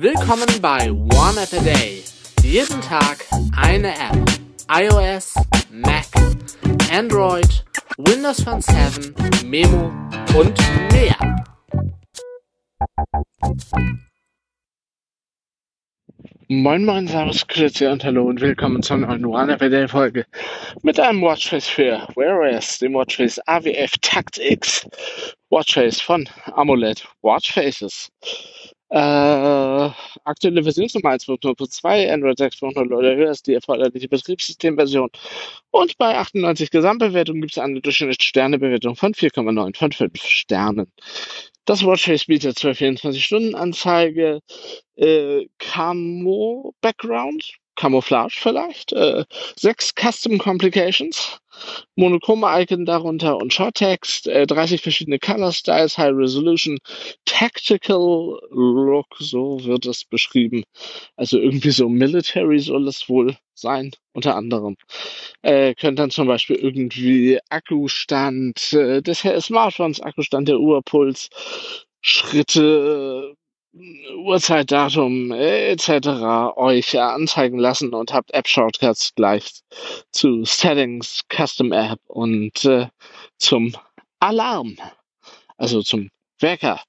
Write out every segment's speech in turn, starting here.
Willkommen bei One App a Day. Jeden Tag eine App. iOS, Mac, Android, Windows Phone 7, Memo und mehr. Moin moin, servus, grüezi und hallo und willkommen zur neuen One App a Day Folge mit einem Watchface für Wear OS, dem Watchface AWF Takt X Watchface von AMOLED Watchfaces. Aktuelle Versionsnummer 1.0.2, Android 6.0 oder höher ist die erforderliche Betriebssystemversion. Und bei 98 Gesamtbewertung gibt es eine durchschnittliche Sternebewertung von 4,9 von 5 Sternen. Das Watchface bietet 24-Stunden-Anzeige, Camo-Background, Camouflage vielleicht, 6 Custom Complications, monochrome Icon darunter und Shorttext, 30 verschiedene Color Styles, High Resolution, Tactical Look, so wird es beschrieben. Also irgendwie so Military soll es wohl sein, unter anderem. Könnt dann zum Beispiel irgendwie Akkustand des Smartphones, Akkustand der Uhr, Puls, Schritte, Uhrzeitdatum etc. euch anzeigen lassen und habt App-Shortcuts gleich zu Settings, Custom App und zum Alarm, also zum Wecker.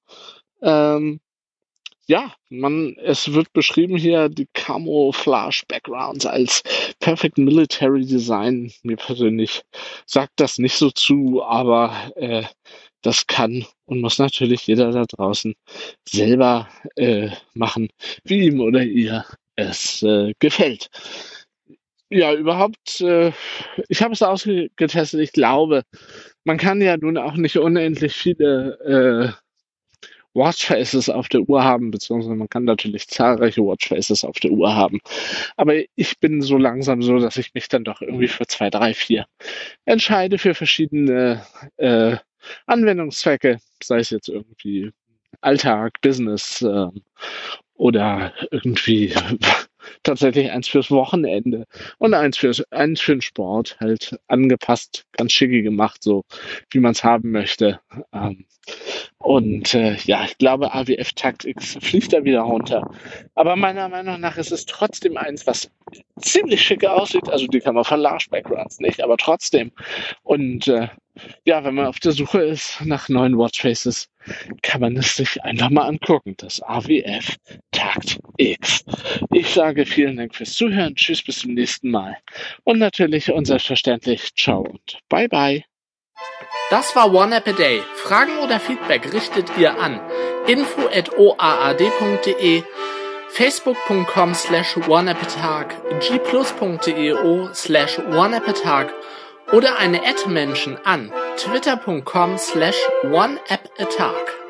Es wird beschrieben hier, die Camouflage Backgrounds als Perfect Military Design. Mir persönlich sagt das nicht so zu, aber das kann und muss natürlich jeder da draußen selber machen, wie ihm oder ihr es gefällt. Ja, überhaupt, ich habe es ausgetestet. Ich glaube, man kann ja nun auch nicht unendlich viele Watchfaces auf der Uhr haben, beziehungsweise man kann natürlich zahlreiche Watchfaces auf der Uhr haben. Aber ich bin so langsam so, dass ich mich dann doch irgendwie für 2, 3, 4 entscheide für verschiedene Anwendungszwecke, sei es jetzt irgendwie Alltag, Business oder irgendwie tatsächlich eins fürs Wochenende und eins für den Sport, halt angepasst, ganz schicki gemacht, so wie man es haben möchte. Ich glaube, AWF Takt X fliegt da wieder runter. Aber meiner Meinung nach ist es trotzdem eins, was ziemlich schick aussieht. Also die Camouflage-Backgrounds nicht, aber trotzdem. Und wenn man auf der Suche ist nach neuen Watchfaces, kann man es sich einfach mal angucken. Das AWF Takt X. Ich sage vielen Dank fürs Zuhören. Tschüss, bis zum nächsten Mal. Und natürlich und selbstverständlich ciao und bye bye. Das war One App a Day. Fragen oder Feedback richtet ihr an info@oaad.de, facebook.com/oneappatag, gplus.io/oneappatag oder eine @Menschen an twitter.com/oneappatag.